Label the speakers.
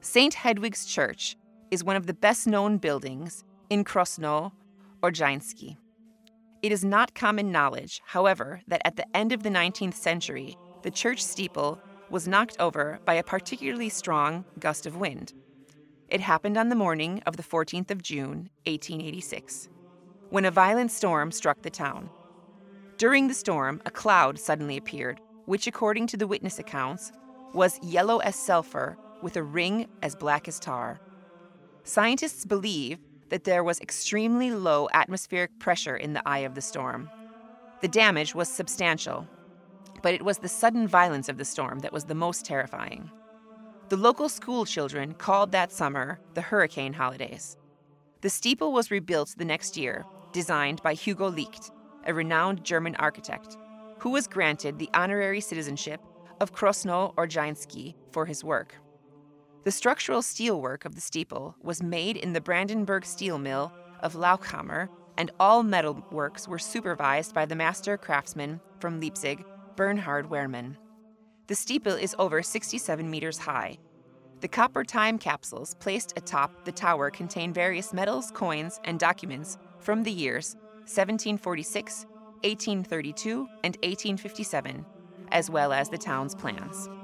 Speaker 1: St. Hedwig's Church is one of the best-known buildings in Krosno-Odrzański. It is not common knowledge, however, that at the end of the 19th century, the church steeple was knocked over by a particularly strong gust of wind. It happened on the morning of the 14th of June, 1886, when a violent storm struck the town. During the storm, a cloud suddenly appeared, which, according to the witness accounts, was yellow as sulfur with a ring as black as tar. Scientists believe that there was extremely low atmospheric pressure in the eye of the storm. The damage was substantial, but it was the sudden violence of the storm that was the most terrifying. The local school children called that summer the hurricane holidays. The steeple was rebuilt the next year, designed by Hugo Licht, a renowned German architect, who was granted the honorary citizenship of Krosno-Odrzański for his work. The structural steelwork of the steeple was made in the Brandenburg steel mill of Lauchhammer, and all metal works were supervised by the master craftsman from Leipzig, Bernhard Wehrmann. The steeple is over 67 meters high. The copper time capsules placed atop the tower contain various medals, coins, and documents from the years 1746, 1832, and 1857, as well as the town's plans.